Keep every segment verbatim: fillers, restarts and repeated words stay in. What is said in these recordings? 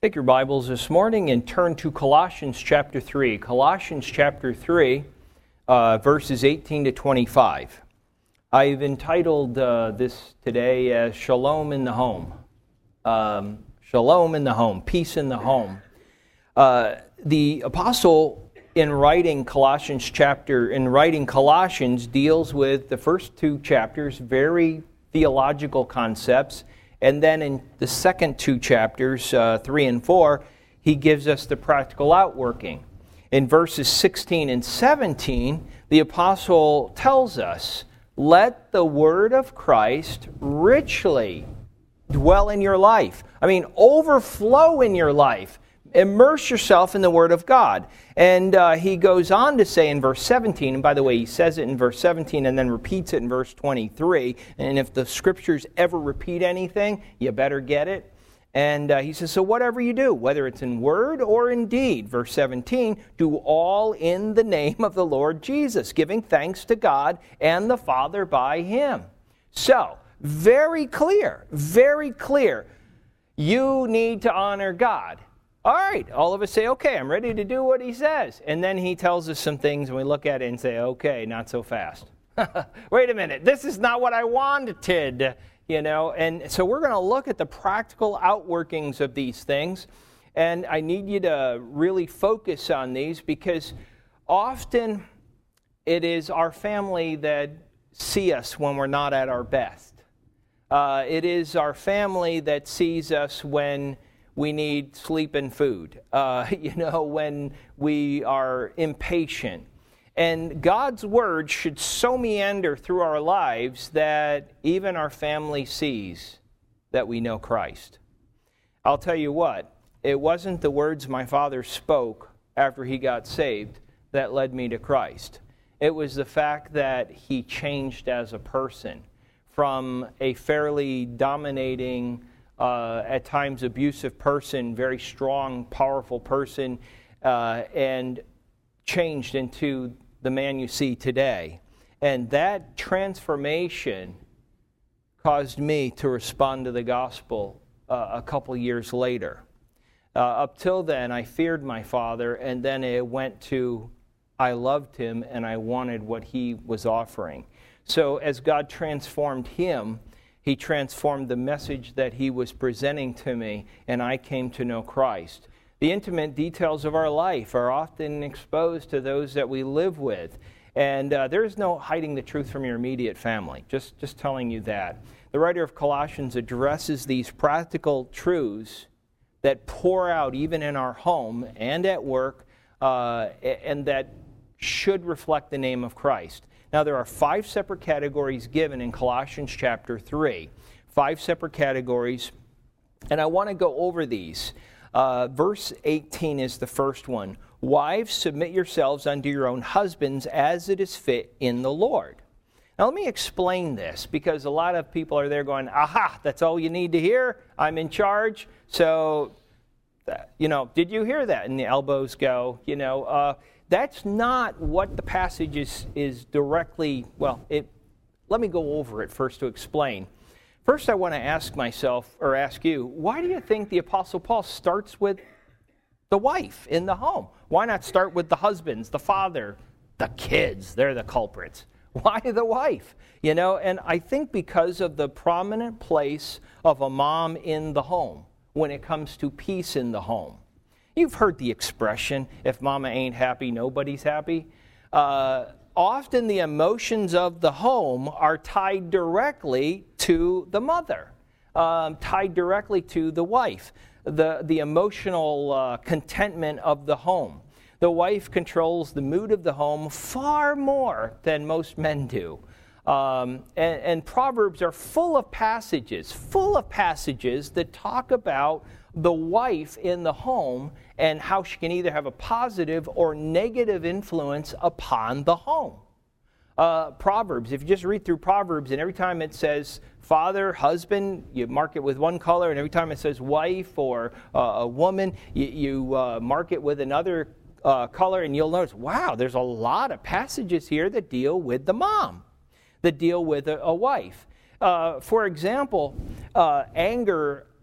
Take your Bibles this morning and turn to Colossians chapter three. Colossians chapter three, uh, verses eighteen to twenty-five. I've entitled uh, this today as Shalom in the Home. Um, Shalom in the Home, peace in the home. Uh, the apostle, in writing Colossians chapter, in writing Colossians, deals with the first two chapters, very theological concepts. And then in the second two chapters, uh, three and four, he gives us the practical outworking. In verses sixteen and seventeen, the apostle tells us, let the word of Christ richly dwell in your life. I mean, overflow in your life. Immerse yourself in the Word of God. And uh, he goes on to say in verse seventeen, and by the way, he says it in verse seventeen and then repeats it in verse twenty-three. And if the Scriptures ever repeat anything, you better get it. And uh, he says, so whatever you do, whether it's in word or in deed, verse seventeen, do all in the name of the Lord Jesus, giving thanks to God and the Father by Him. So, very clear, very clear. You need to honor God. All right, all of us say, okay, I'm ready to do what he says. And then he tells us some things, and we look at it and say, okay, not so fast. Wait a minute, this is not what I wanted, you know. And so we're going to look at the practical outworkings of these things. And I need you to really focus on these because often it is our family that see us when we're not at our best. Uh, it is our family that sees us when we need sleep and food, uh, you know, when we are impatient. And God's word should so meander through our lives that even our family sees that we know Christ. I'll tell you what, it wasn't the words my father spoke after he got saved that led me to Christ. It was the fact that he changed as a person from a fairly dominating Uh, at times abusive person, very strong, powerful person, uh, and changed into the man you see today. And that transformation caused me to respond to the gospel uh, a couple years later. Uh, up till then, I feared my father, and then it went to I loved him and I wanted what he was offering. So as God transformed him, He transformed the message that he was presenting to me, and I came to know Christ. The intimate details of our life are often exposed to those that we live with. And uh, there is no hiding the truth from your immediate family, just, just telling you that. The writer of Colossians addresses these practical truths that pour out even in our home and at work, uh, and that should reflect the name of Christ. Now, there are five separate categories given in Colossians chapter three. Five separate categories, and I want to go over these. Uh, verse eighteen is the first one. Wives, submit yourselves unto your own husbands as it is fit in the Lord. Now, let me explain this, because a lot of people are there going, aha, that's all you need to hear? I'm in charge. So, you know, did you hear that? And the elbows go, you know, uh, That's not what the passage is, is directly, well, it. Let me go over it first to explain. First, I want to ask myself, or ask you, why do you think the Apostle Paul starts with the wife in the home? Why not start with the husbands, the father, the kids? They're the culprits. Why the wife? You know, and I think because of the prominent place of a mom in the home when it comes to peace in the home. You've heard the expression, if mama ain't happy, nobody's happy. Uh, often the emotions of the home are tied directly to the mother, um, tied directly to the wife, the, the emotional uh, contentment of the home. The wife controls the mood of the home far more than most men do. Um, and, and Proverbs are full of passages, full of passages that talk about the wife in the home and how she can either have a positive or negative influence upon the home. Uh, Proverbs, if you just read through Proverbs, and every time it says father, husband, you mark it with one color, and every time it says wife or uh, a woman, you, you uh, mark it with another uh, color, and you'll notice, wow, there's a lot of passages here that deal with the mom, that deal with a, a wife. Uh, for example, uh, anger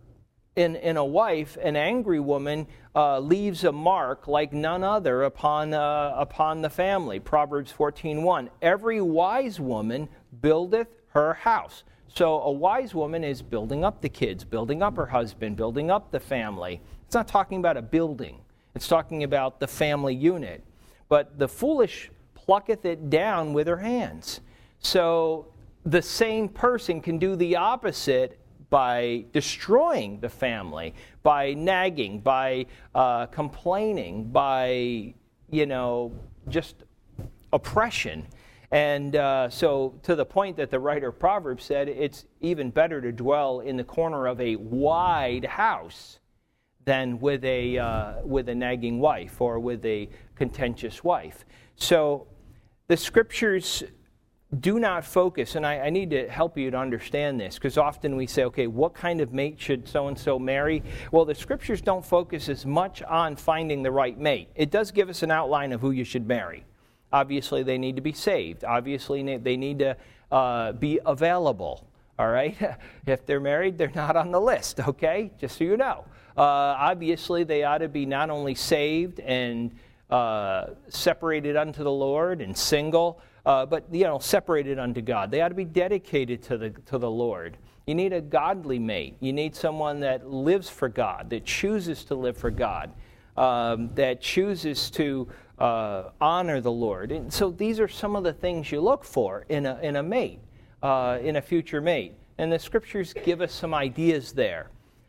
in, in a wife, an angry woman uh, leaves a mark like none other upon, uh, upon the family. Proverbs fourteen one. Every wise woman buildeth her house. So a wise woman is building up the kids, building up her husband, building up the family. It's not talking about a building. It's talking about the family unit. But the foolish plucketh it down with her hands. So the same person can do the opposite by destroying the family, by nagging, by uh, complaining, by, you know, just oppression. And uh, so to the point that the writer of Proverbs said, it's even better to dwell in the corner of a wide house than with a uh, with a nagging wife or with a contentious wife. So the scriptures do not focus, and I, I need to help you to understand this, because often we say, okay, what kind of mate should so-and-so marry? Well, the scriptures don't focus as much on finding the right mate. It does give us an outline of who you should marry. Obviously, they need to be saved. Obviously, they need to uh, be available, all right? If they're married, they're not on the list, okay? Just so you know. Uh, obviously, they ought to be not only saved and uh, separated unto the Lord and single, Uh, but, you know, separated unto God. They ought to be dedicated to the to the Lord. You need a godly mate. You need someone that lives for God, that chooses to live for God, um, that chooses to uh, honor the Lord. And so these are some of the things you look for in a in a mate, uh, in a future mate. And the scriptures give us some ideas there.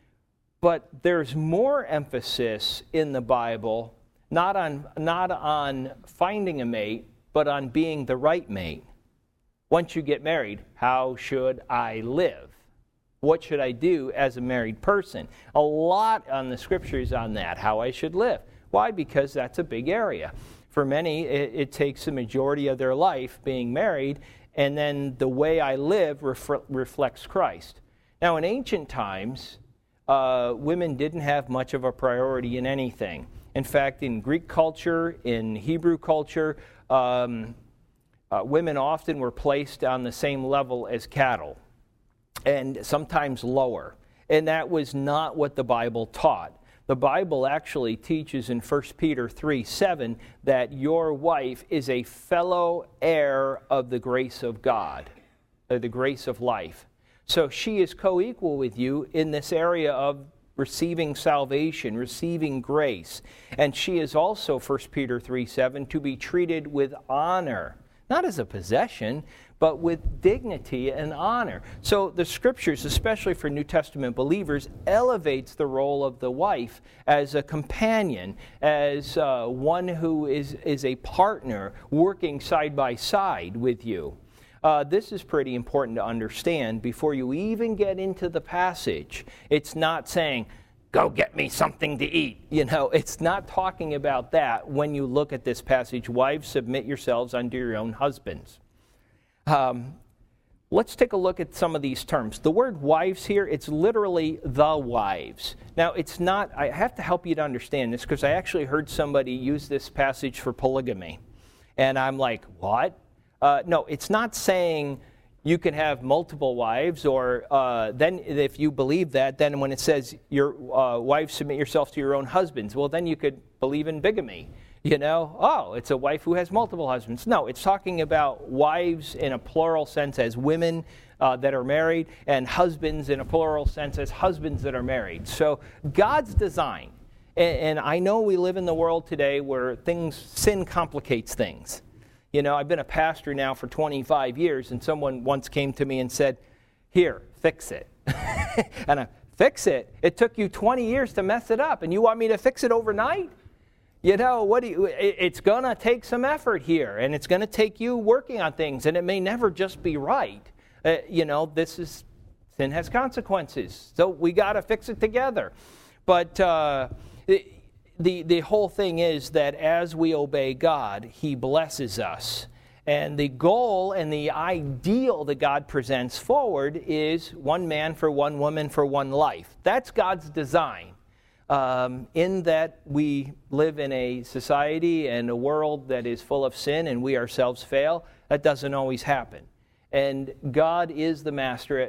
But there's more emphasis in the Bible, not on not on finding a mate, but on being the right mate. Once you get married, how should I live? What should I do as a married person? A lot on the scriptures on that, how I should live. Why? Because that's a big area. For many, it, it takes the majority of their life being married, and then the way I live ref- reflects Christ. Now, in ancient times, uh, women didn't have much of a priority in anything. In fact, in Greek culture, in Hebrew culture, Um, uh, women often were placed on the same level as cattle, and sometimes lower. And that was not what the Bible taught. The Bible actually teaches in First Peter three seven that your wife is a fellow heir of the grace of God, or the grace of life. So she is co-equal with you in this area of receiving salvation, receiving grace. And she is also, First Peter three seven, to be treated with honor, not as a possession, but with dignity and honor. So the scriptures, especially for New Testament believers, elevates the role of the wife as a companion, as uh, one who is, is a partner working side by side with you. Uh, this is pretty important to understand before you even get into the passage. It's not saying, go get me something to eat. You know, it's not talking about that when you look at this passage. Wives, submit yourselves unto your own husbands. Um, let's take a look at some of these terms. The word wives here, it's literally the wives. Now, it's not, I have to help you to understand this because I actually heard somebody use this passage for polygamy. And I'm like, what? Uh, no, it's not saying you can have multiple wives, or uh, then if you believe that, then when it says your uh, wives submit yourself to your own husbands, well, then you could believe in bigamy. You know, oh, it's a wife who has multiple husbands. No, it's talking about wives in a plural sense as women uh, that are married, and husbands in a plural sense as husbands that are married. So God's design, and, and I know we live in the world today where things, sin complicates things. You know, I've been a pastor now for twenty-five years, and someone once came to me and said, here, fix it. And I, fix it? It took you twenty years to mess it up, and you want me to fix it overnight? You know, what do you, it, it's going to take some effort here, and it's going to take you working on things, and it may never just be right. Uh, you know, this is, sin has consequences, so we got to fix it together. But uh, it, The the whole thing is that as we obey God, He blesses us. And the goal and the ideal that God presents forward is one man for one woman for one life. That's God's design. Um, in that we live in a society and a world that is full of sin and we ourselves fail, that doesn't always happen. And God is the master at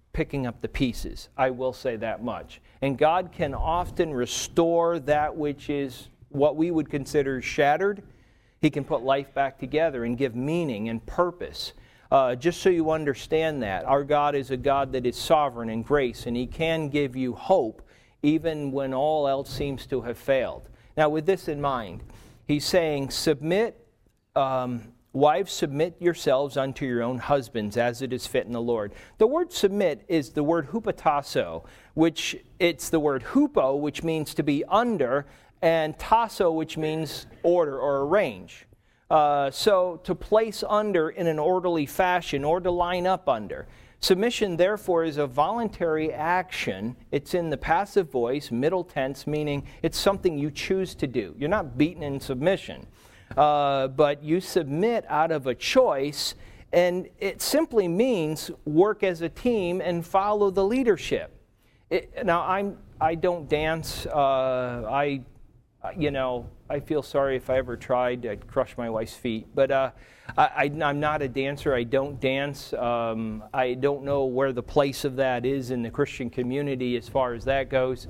picking up the pieces. I will say that much. And God can often restore that which is what we would consider shattered. He can put life back together and give meaning and purpose. Uh, just so you understand that, our God is a God that is sovereign in grace, and He can give you hope even when all else seems to have failed. Now, with this in mind, He's saying, submit, um, wives, submit yourselves unto your own husbands as it is fit in the Lord. The word submit is the word hupotasso, which it's the word hupo, which means to be under, and tasso, which means order or arrange. Uh, so to place under in an orderly fashion or to line up under. Submission, therefore, is a voluntary action. It's in the passive voice, middle tense, meaning it's something you choose to do. You're not beaten in submission, uh, but you submit out of a choice, and it simply means work as a team and follow the leadership. It, now, I'm, I don't dance. Uh, I... You know, I feel sorry if I ever tried. I'd crush my wife's feet. But uh, I, I, I'm not a dancer. I don't dance. Um, I don't know where the place of that is in the Christian community as far as that goes.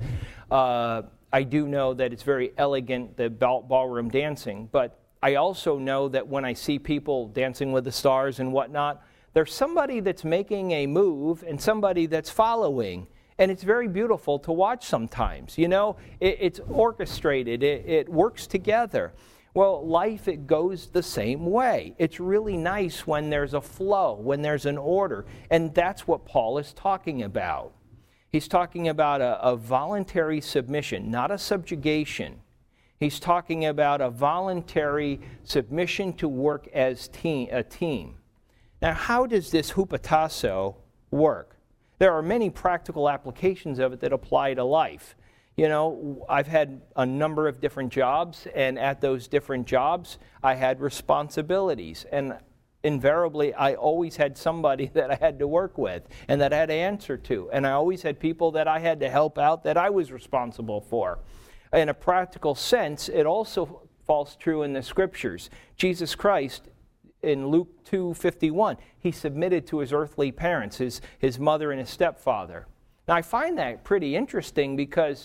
Uh, I do know that it's very elegant, the ball, ballroom dancing. But I also know that when I see people dancing with the stars and whatnot, there's somebody that's making a move and somebody that's following. And it's very beautiful to watch sometimes. You know, it, it's orchestrated. It, it works together. Well, life, it goes the same way. It's really nice when there's a flow, when there's an order. And that's what Paul is talking about. He's talking about a, a voluntary submission, not a subjugation. He's talking about a voluntary submission to work as team, a team. Now, how does this hupotasso work? There are many practical applications of it that apply to life. You know, I've had a number of different jobs, and at those different jobs, I had responsibilities. And invariably, I always had somebody that I had to work with and that I had to answer to. And I always had people that I had to help out that I was responsible for. In a practical sense, it also falls true in the Scriptures. Jesus Christ, in Luke two fifty-one, he submitted to his earthly parents, his, his mother and his stepfather. Now, I find that pretty interesting because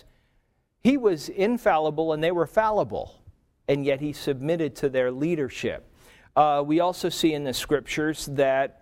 he was infallible and they were fallible, and yet he submitted to their leadership. Uh, we also see in the Scriptures that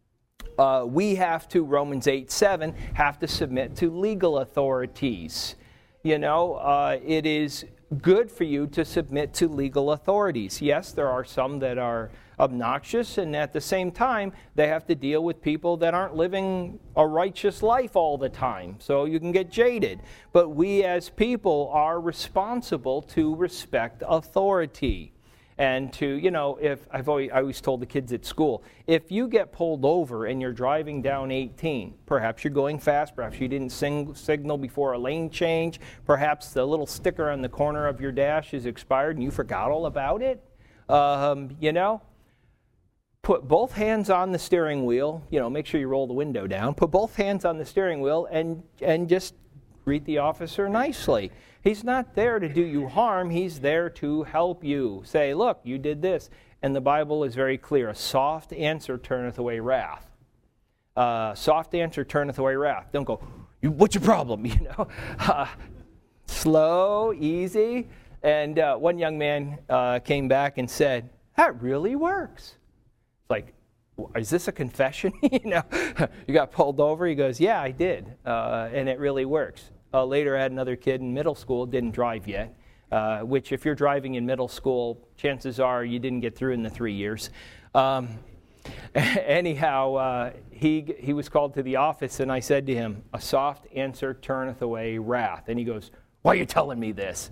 uh, we have to, Romans eight seven, have to submit to legal authorities. You know, uh, it is good for you to submit to legal authorities. Yes, there are some that are obnoxious, and at the same time, they have to deal with people that aren't living a righteous life all the time, so you can get jaded. But we as people are responsible to respect authority. And to, you know, if I've always, I always told the kids at school, if you get pulled over and you're driving down eighteen, perhaps you're going fast, perhaps you didn't sing, signal before a lane change, perhaps the little sticker on the corner of your dash is expired and you forgot all about it, um, you know, put both hands on the steering wheel, you know, make sure you roll the window down, put both hands on the steering wheel and and just greet the officer nicely. He's not there to do you harm. He's there to help you. Say, look, you did this. And the Bible is very clear. A soft answer turneth away wrath. Uh, soft answer turneth away wrath. Don't go, what's your problem? You know, uh, slow, easy. And uh, one young man uh, came back and said, that really works. It's like, is this a confession? you know, you got pulled over. He goes, yeah, I did. Uh, and it really works. Uh, later, I had another kid in middle school, didn't drive yet, uh, which if you're driving in middle school, chances are you didn't get through in the three years. Um, anyhow, uh, he he was called to the office, and I said to him, a soft answer turneth away wrath. And he goes, why are you telling me this?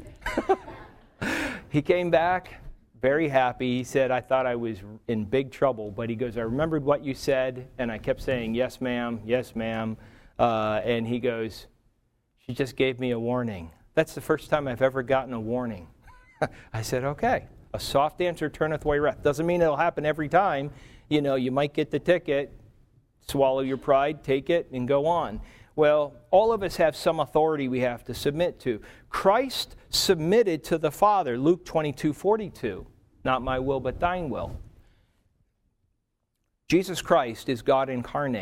He came back very happy. He said, I thought I was in big trouble, but he goes, I remembered what you said, and I kept saying, yes, ma'am, yes, ma'am. Uh, and he goes, she just gave me a warning. That's the first time I've ever gotten a warning. I said, okay, a soft answer turneth away wrath. Doesn't mean it'll happen every time. You know, you might get the ticket, swallow your pride, take it, and go on. Well, all of us have some authority we have to submit to. Christ submitted to the Father, Luke twenty-two forty-two. Not my will, but thine will. Jesus Christ is God incarnate.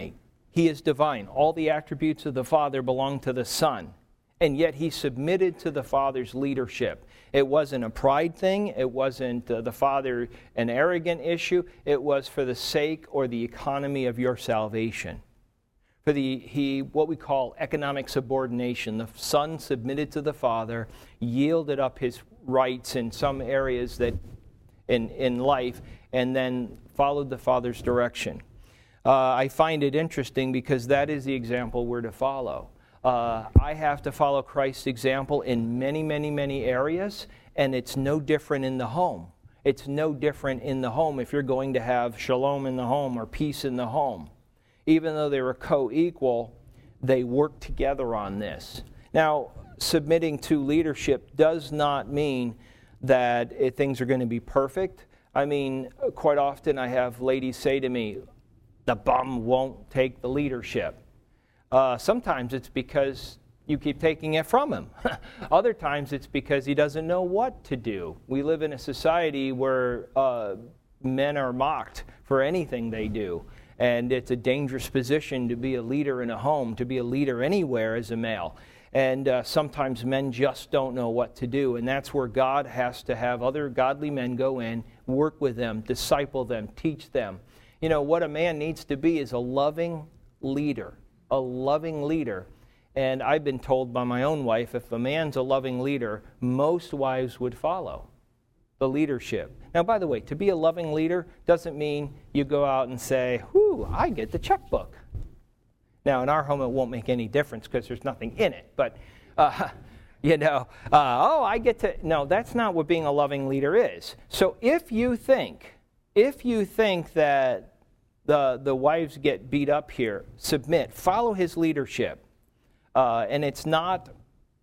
He is divine. All the attributes of the Father belong to the Son. And yet he submitted to the Father's leadership. It wasn't a pride thing. It wasn't uh, the Father an arrogant issue. It was for the sake or the economy of your salvation. For the he what we call economic subordination. The Son submitted to the Father, yielded up his rights in some areas that in, in life, and then followed the Father's direction. Uh, I find it interesting because that is the example we're to follow. Uh, I have to follow Christ's example in many, many, many areas, and it's no different in the home. It's no different in the home if you're going to have shalom in the home or peace in the home. Even though they were co-equal, they worked together on this. Now, submitting to leadership does not mean that it, things are going to be perfect. I mean, quite often I have ladies say to me, the bum won't take the leadership. Uh, sometimes it's because you keep taking it from him. Other times it's because he doesn't know what to do. We live in a society where uh, men are mocked for anything they do. And it's a dangerous position to be a leader in a home, to be a leader anywhere as a male. And uh, sometimes men just don't know what to do. And that's where God has to have other godly men go in, work with them, disciple them, teach them. You know, what a man needs to be is a loving leader. A loving leader. And I've been told by my own wife, if a man's a loving leader, most wives would follow the leadership. Now, by the way, to be a loving leader doesn't mean you go out and say, whoo, I get the checkbook. Now, in our home, it won't make any difference because there's nothing in it. But, uh, you know, uh, oh, I get to... No, that's not what being a loving leader is. So if you think, if you think that The, the wives get beat up here, submit, follow his leadership. Uh, and it's not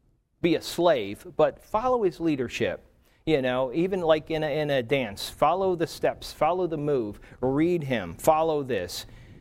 be a slave, but follow his leadership. You know, even like in a, in a dance, follow the steps, follow the move, read him, follow this.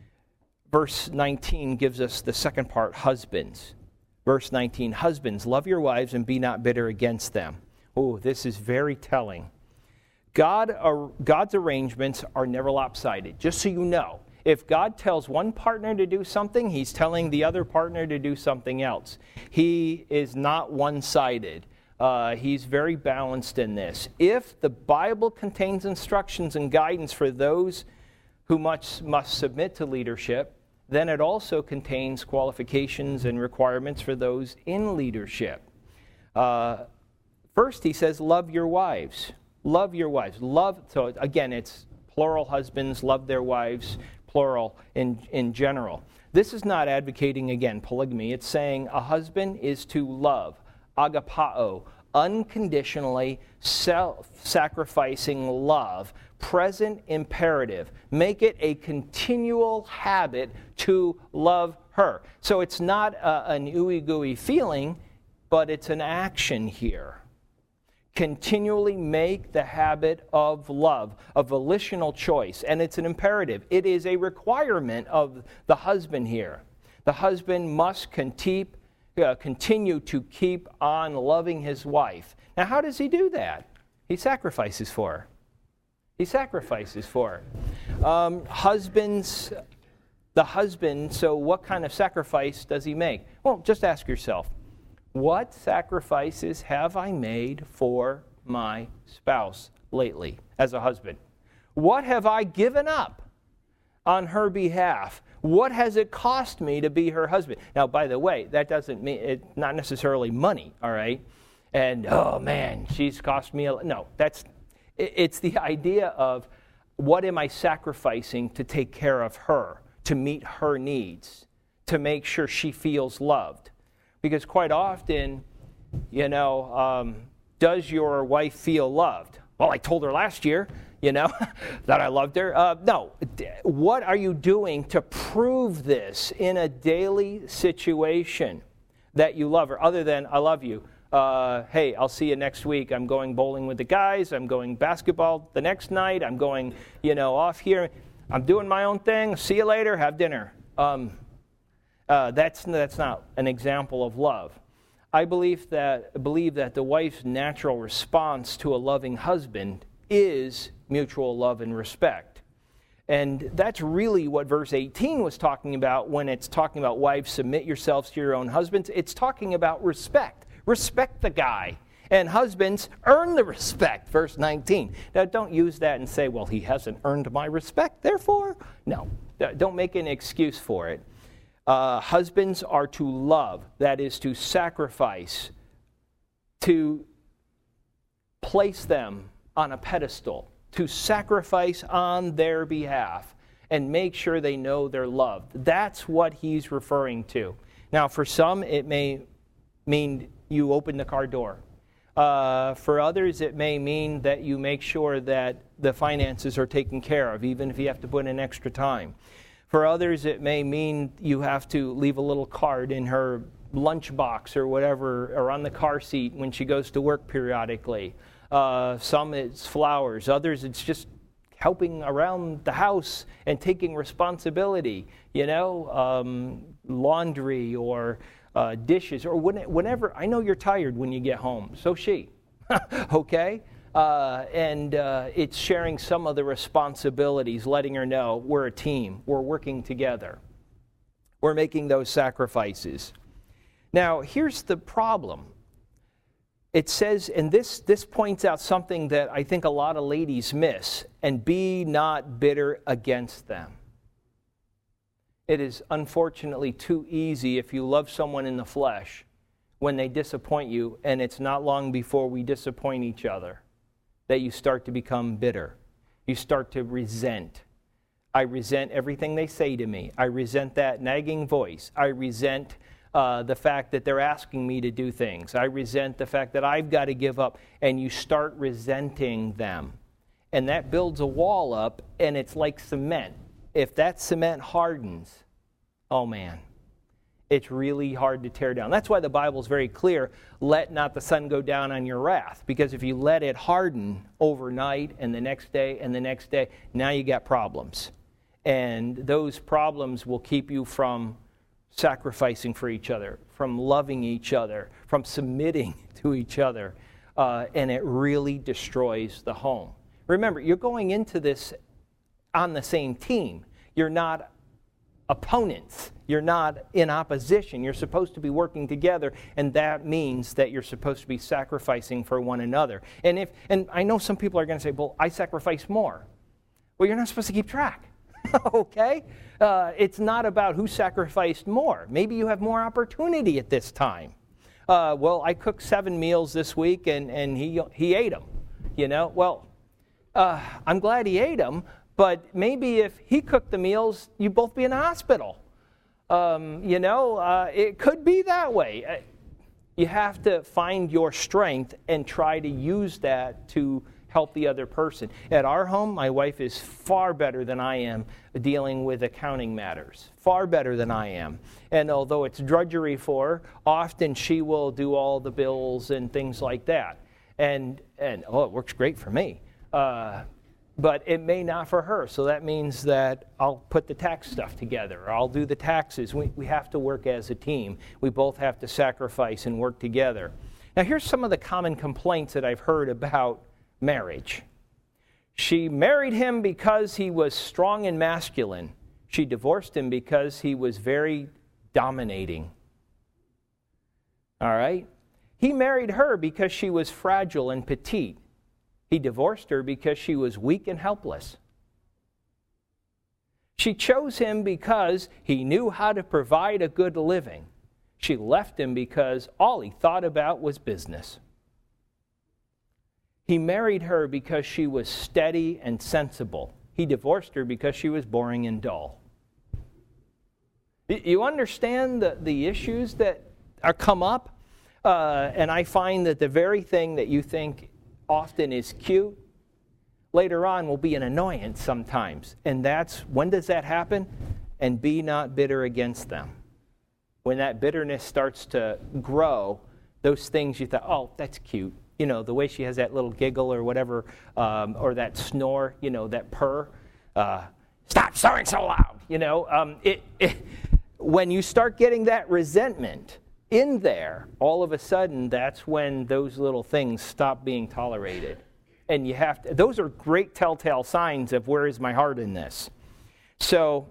Verse nineteen gives us the second part, husbands. Verse nineteen, husbands, love your wives and be not bitter against them. Oh, this is very telling. God, uh, God's arrangements are never lopsided, just so you know. If God tells one partner to do something, he's telling the other partner to do something else. He is not one-sided. Uh, he's very balanced in this. If the Bible contains instructions and guidance for those who must, must submit to leadership, then it also contains qualifications and requirements for those in leadership. Uh, first, he says, love your wives. Love your wives. Love, so again, it's plural husbands, love their wives, plural in, in general. This is not advocating, again, polygamy. It's saying a husband is to love, agapao, unconditionally self-sacrificing love, present imperative. Make it a continual habit to love her. So it's not a, an ooey-gooey feeling, but it's an action here. Continually make the habit of love, a volitional choice, and it's an imperative. It is a requirement of the husband here. The husband must continue, uh, continue to keep on loving his wife. Now, how does he do that? He sacrifices for her. He sacrifices for her. Um, husbands, the husband, so what kind of sacrifice does he make? Well, just ask yourself. What sacrifices have I made for my spouse lately as a husband? What have I given up on her behalf? What has it cost me to be her husband? Now, by the way, that doesn't mean it's not necessarily money, all right? And, oh, man, she's cost me a... No, that's... It's the idea of what am I sacrificing to take care of her, to meet her needs, to make sure she feels loved. Because quite often, you know, um, does your wife feel loved? Well, I told her last year, you know, that I loved her. Uh, no. What are you doing to prove this in a daily situation that you love her, other than I love you? Uh, hey, I'll see you next week. I'm going bowling with the guys. I'm going basketball the next night. I'm going, you know, off here. I'm doing my own thing. See you later. Have dinner. Um Uh, that's that's not an example of love. I believe that believe that the wife's natural response to a loving husband is mutual love and respect. And that's really what verse eighteen was talking about when it's talking about wives, submit yourselves to your own husbands. It's talking about respect. Respect the guy. And husbands, earn the respect, verse nineteen. Now, don't use that and say, well, he hasn't earned my respect, therefore. No, don't make an excuse for it. Uh, husbands are to love, that is to sacrifice, to place them on a pedestal, to sacrifice on their behalf and make sure they know they're loved. That's what he's referring to. Now, for some, it may mean you open the car door. Uh, for others, it may mean that you make sure that the finances are taken care of, even if you have to put in extra time. For others, it may mean you have to leave a little card in her lunchbox or whatever, or on the car seat when she goes to work periodically. Uh, some it's flowers. Others, it's just helping around the house and taking responsibility, you know, um, laundry or uh, dishes or when, whenever. I know you're tired when you get home. So she. Okay? Uh, and uh, it's sharing some of the responsibilities, letting her know we're a team, we're working together, we're making those sacrifices. Now, here's the problem. It says, and this, this points out something that I think a lot of ladies miss, and be not bitter against them. It is unfortunately too easy if you love someone in the flesh when they disappoint you, and it's not long before we disappoint each other, that you start to become bitter. You start to resent. I resent everything they say to me. I resent that nagging voice. I resent uh, the fact that they're asking me to do things. I resent the fact that I've got to give up. And you start resenting them. And that builds a wall up, and it's like cement. If that cement hardens, oh man, it's really hard to tear down. That's why the Bible's very clear, let not the sun go down on your wrath. Because if you let it harden overnight and the next day and the next day, now you got problems. And those problems will keep you from sacrificing for each other, from loving each other, from submitting to each other. Uh, and it really destroys the home. Remember, you're going into this on the same team. You're not opponents. You're not in opposition. You're supposed to be working together, and that means that you're supposed to be sacrificing for one another. And if and I know some people are going to say, well, I sacrifice more. Well, you're not supposed to keep track. Okay? Uh, it's not about who sacrificed more. Maybe you have more opportunity at this time. Uh, well, I cooked seven meals this week, and, and he he ate them. You know? Well, uh, I'm glad he ate them, but maybe if he cooked the meals, you'd both be in the hospital. Um, you know, uh, it could be that way. Uh, you have to find your strength and try to use that to help the other person. At our home, my wife is far better than I am dealing with accounting matters. Far better than I am. And although it's drudgery for her, often she will do all the bills and things like that. And, and oh, it works great for me. Uh, But it may not for her. So that means that I'll put the tax stuff together. Or I'll do the taxes. We, we have to work as a team. We both have to sacrifice and work together. Now, here's some of the common complaints that I've heard about marriage. She married him because he was strong and masculine. She divorced him because he was very dominating. All right? He married her because she was fragile and petite. He divorced her because she was weak and helpless. She chose him because he knew how to provide a good living. She left him because all he thought about was business. He married her because she was steady and sensible. He divorced her because she was boring and dull. You understand the, the issues that are come up? Uh, and I find that the very thing that you think often is cute, later on will be an annoyance sometimes. And that's, when does that happen? And be not bitter against them. When that bitterness starts to grow, those things you thought, oh, that's cute. You know, the way she has that little giggle or whatever, um, or that snore, you know, that purr. Uh, Stop snoring so loud. You know, um, it, it, when you start getting that resentment in there, all of a sudden, that's when those little things stop being tolerated. And you have to, those are great telltale signs of where is my heart in this. So,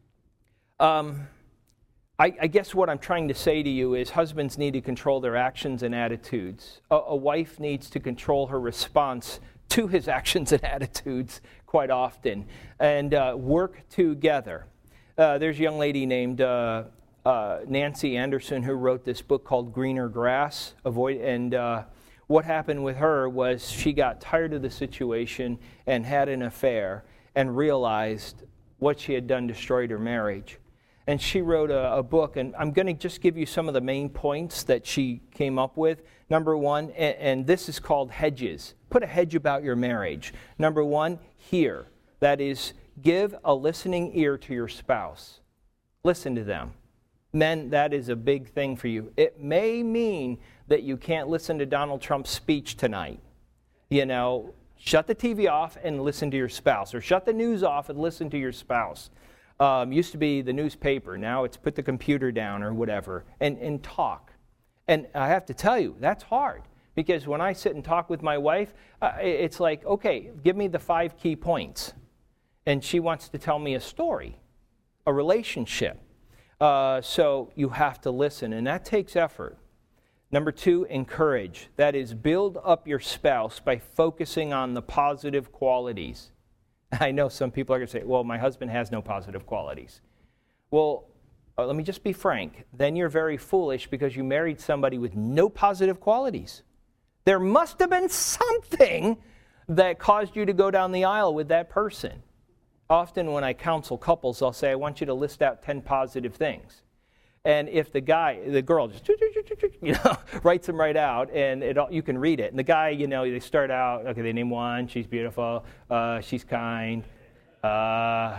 um, I, I guess what I'm trying to say to you is husbands need to control their actions and attitudes. A, a wife needs to control her response to his actions and attitudes quite often, and uh, work together. Uh, there's a young lady named uh, uh, Nancy Anderson who wrote this book called Greener Grass. Avoid and uh, what happened with her was she got tired of the situation and had an affair and realized what she had done destroyed her marriage. And she wrote a, a book, and I'm going to just give you some of the main points that she came up with. Number one, and, and this is called hedges. Put a hedge about your marriage. Number one, hear. That is, give a listening ear to your spouse. Listen to them. Men, that is a big thing for you. It may mean that you can't listen to Donald Trump's speech tonight. You know, shut the T V off and listen to your spouse, or shut the news off and listen to your spouse. Um, used to be the newspaper. Now it's put the computer down or whatever and, and talk. And I have to tell you, that's hard. Because when I sit and talk with my wife, uh, it's like, okay, give me the five key points. And she wants to tell me a story, a relationship. Uh, so you have to listen, and that takes effort. Number two, encourage. That is, build up your spouse by focusing on the positive qualities. I know some people are going to say, well, my husband has no positive qualities. Well, uh, let me just be frank. Then you're very foolish because you married somebody with no positive qualities. There must have been something that caused you to go down the aisle with that person. Often when I counsel couples, I'll say, I want you to list out ten positive things. And if the guy, the girl just, you know, writes them right out, and it, you can read it. And the guy, you know, they start out, okay, they name one, she's beautiful, uh, she's kind, uh,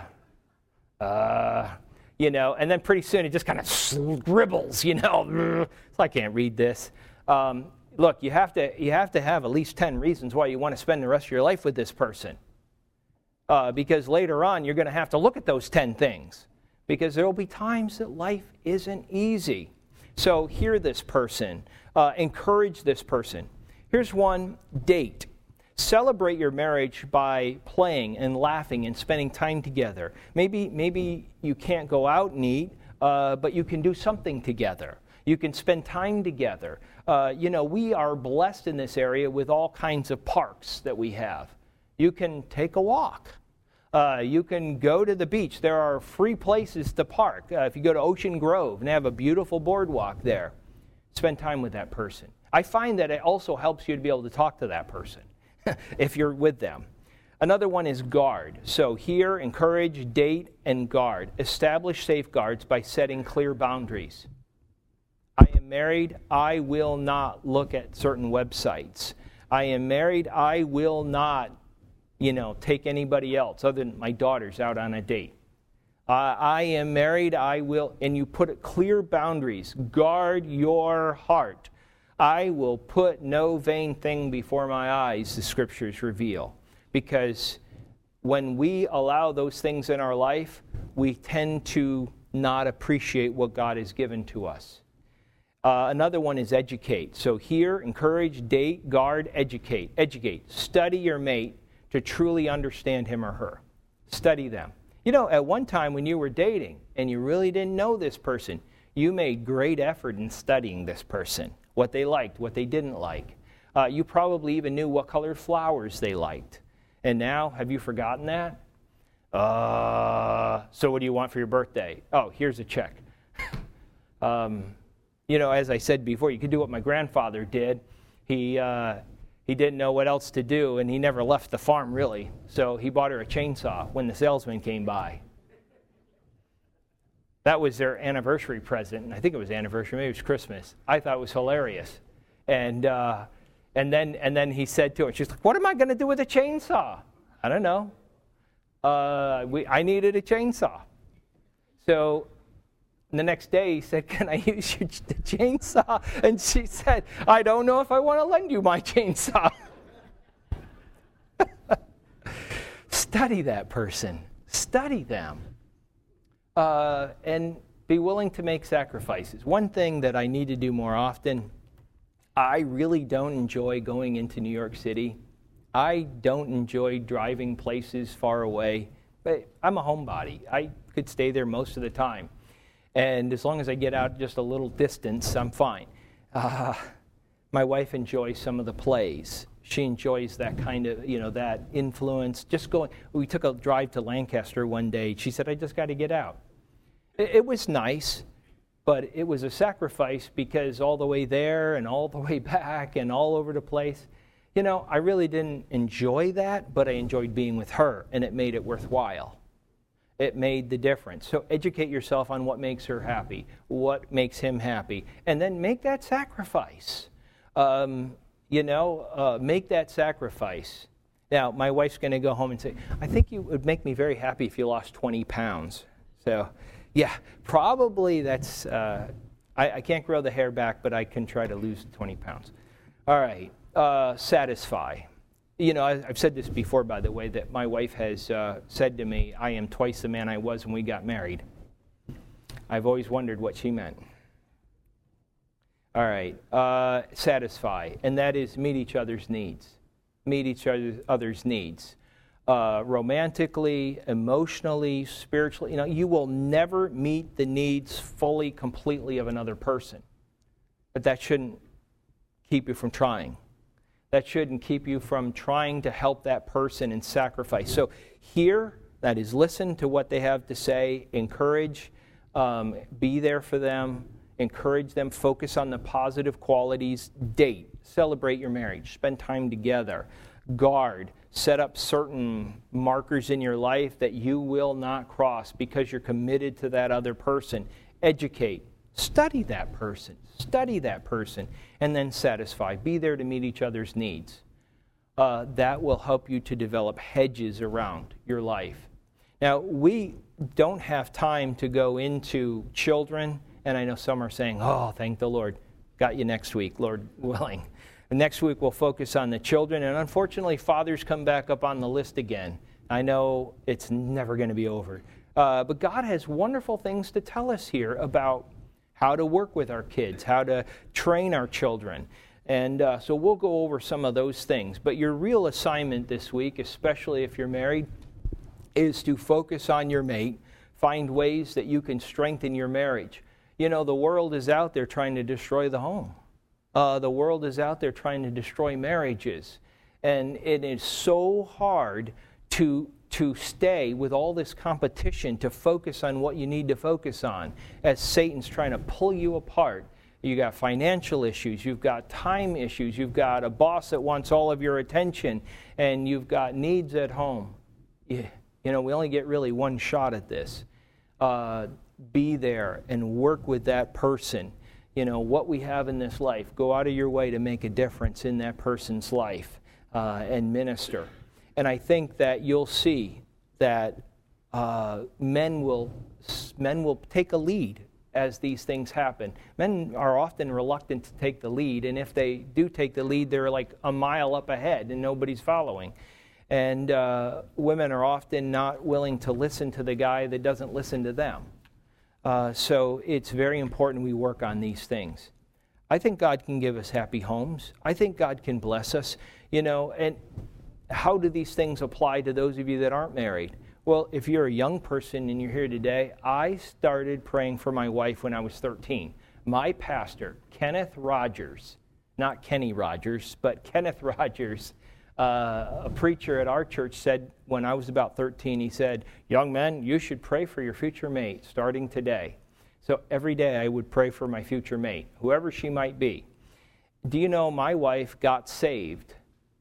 uh, you know, and then pretty soon it just kind of scribbles, you know, so I can't read this. Um, look, you have to, you have to have at least ten reasons why you want to spend the rest of your life with this person. Uh, because later on, you're going to have to look at those ten things. Because there will be times that life isn't easy. So hear this person. Uh, encourage this person. Here's one, date. Celebrate your marriage by playing and laughing and spending time together. Maybe, maybe you can't go out and eat, uh, but you can do something together. You can spend time together. Uh, you know, we are blessed in this area with all kinds of parks that we have. You can take a walk. Uh, you can go to the beach. There are free places to park. Uh, if you go to Ocean Grove and have a beautiful boardwalk there, spend time with that person. I find that it also helps you to be able to talk to that person if you're with them. Another one is guard. So hear, encourage, date, and guard. Establish safeguards by setting clear boundaries. I am married. I will not look at certain websites. I am married. I will not you know, take anybody else other than my daughters out on a date. Uh, I am married, I will, and you put clear boundaries. Guard your heart. I will put no vain thing before my eyes, the scriptures reveal. Because when we allow those things in our life, we tend to not appreciate what God has given to us. Uh, another one is educate. So hear, encourage, date, guard, educate. Educate. Study your mate to truly understand him or her. Study them. You know, at one time when you were dating and you really didn't know this person, you made great effort in studying this person, what they liked, what they didn't like. Uh, you probably even knew what colored flowers they liked. And now, have you forgotten that? Uh, so what do you want for your birthday? Oh, here's a check. um, you know, as I said before, you could do what my grandfather did. He... Uh, He didn't know what else to do, and he never left the farm, really. So he bought her a chainsaw when the salesman came by. That was their anniversary present, and I think it was anniversary, maybe it was Christmas. I thought it was hilarious. And uh, and then and then he said to her, she's like, what am I going to do with a chainsaw? I don't know. Uh, we, I needed a chainsaw. So the next day he said, can I use your the chainsaw? And she said, I don't know if I want to lend you my chainsaw. Study that person. Study them. Uh, and be willing to make sacrifices. One thing that I need to do more often, I really don't enjoy going into New York City. I don't enjoy driving places far away. But I'm a homebody. I could stay there most of the time. And as long as I get out just a little distance, I'm fine. Uh, my wife enjoys some of the plays. She enjoys that kind of, you know, that influence. Just going, we took a drive to Lancaster one day. She said, I just got to get out. It, it was nice, but it was a sacrifice because all the way there and all the way back and all over the place, you know, I really didn't enjoy that, but I enjoyed being with her, and it made it worthwhile. It made the difference. So educate yourself on what makes her happy, what makes him happy, and then make that sacrifice. Um, you know, uh, make that sacrifice. Now, my wife's going to go home and say, I think you would make me very happy if you lost twenty pounds. So, yeah, probably that's, uh, I, I can't grow the hair back, but I can try to lose twenty pounds. All right, uh, satisfy. You know, I, I've said this before, by the way, that my wife has uh, said to me, I am twice the man I was when we got married. I've always wondered what she meant. All right, uh, satisfy, and that is meet each other's needs. Meet each other's needs. Uh, romantically, emotionally, spiritually. You know, you will never meet the needs fully, completely of another person. But that shouldn't keep you from trying. That shouldn't keep you from trying to help that person and sacrifice. So hear, that is, listen to what they have to say, encourage, um, be there for them, encourage them, focus on the positive qualities, date, celebrate your marriage, spend time together, guard, set up certain markers in your life that you will not cross because you're committed to that other person. Educate, study that person, study that person, and then satisfy. Be there to meet each other's needs. Uh, that will help you to develop hedges around your life. Now, we don't have time to go into children. And I know some are saying, oh, thank the Lord. Got you next week, Lord willing. And next week we'll focus on the children. And unfortunately, fathers come back up on the list again. I know it's never going to be over. Uh, but God has wonderful things to tell us here about how to work with our kids, how to train our children. And uh, so we'll go over some of those things. But your real assignment this week, especially if you're married, is to focus on your mate. Find ways that you can strengthen your marriage. You know, the world is out there trying to destroy the home. Uh, the world is out there trying to destroy marriages. And it is so hard to, to stay with all this competition, to focus on what you need to focus on, as Satan's trying to pull you apart. You got financial issues, you've got time issues, you've got a boss that wants all of your attention, and you've got needs at home. You, you know, we only get really one shot at this. Uh, be there and work with that person. You know, what we have in this life, go out of your way to make a difference in that person's life uh, and minister. And I think that you'll see that uh, men will men will take a lead as these things happen. Men are often reluctant to take the lead, and if they do take the lead, they're like a mile up ahead and nobody's following. And uh, women are often not willing to listen to the guy that doesn't listen to them. Uh, so it's very important we work on these things. I think God can give us happy homes. I think God can bless us. You know, and how do these things apply to those of you that aren't married? Well, if you're a young person and you're here today, I started praying for my wife when I was thirteen. My pastor, Kenneth Rogers, not Kenny Rogers, but Kenneth Rogers, Uh, a preacher at our church said when I was about thirteen, he said, young men, you should pray for your future mate starting today. So every day I would pray for my future mate, whoever she might be. Do you know my wife got saved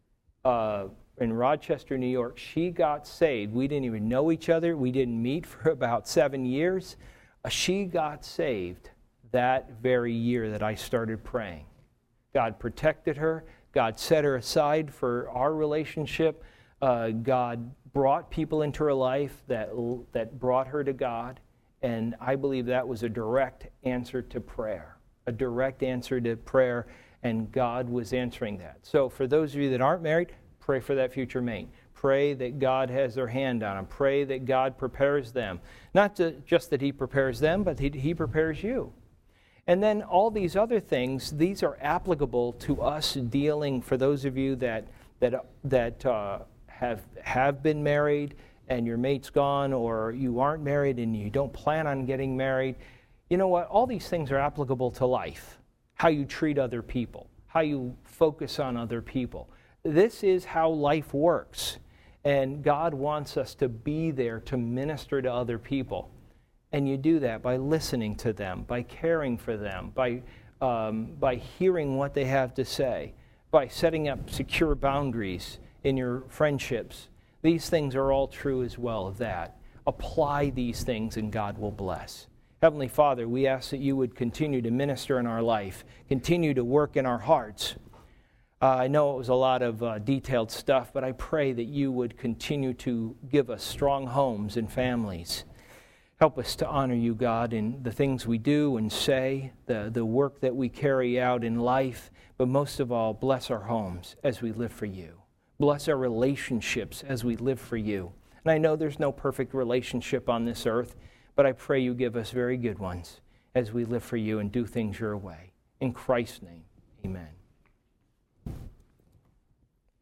uh, in Rochester, New York? She got saved. We didn't even know each other. We didn't meet for about seven years. Uh, she got saved that very year that I started praying. God protected her. God set her aside for our relationship. Uh, God brought people into her life that that brought her to God. And I believe that was a direct answer to prayer. A direct answer to prayer, and God was answering that. So for those of you that aren't married, pray for that future mate. Pray that God has their hand on them. Pray that God prepares them. Not to, just that He prepares them, but He, he prepares you. And then all these other things, these are applicable to us dealing, for those of you that that that uh, have have been married and your mate's gone, or you aren't married and you don't plan on getting married, you know what? All these things are applicable to life. How you treat other people, how you focus on other people. This is how life works. And God wants us to be there to minister to other people. And you do that by listening to them, by caring for them, by, um, by hearing what they have to say, by setting up secure boundaries in your friendships. These things are all true as well of that. Apply these things and God will bless. Heavenly Father, we ask that you would continue to minister in our life, continue to work in our hearts. Uh, I know it was a lot of uh, detailed stuff, but I pray that you would continue to give us strong homes and families. Help us to honor you, God, in the things we do and say, the, the work that we carry out in life, but most of all, bless our homes as we live for you. Bless our relationships as we live for you. And I know there's no perfect relationship on this earth, but I pray you give us very good ones as we live for you and do things your way. In Christ's name.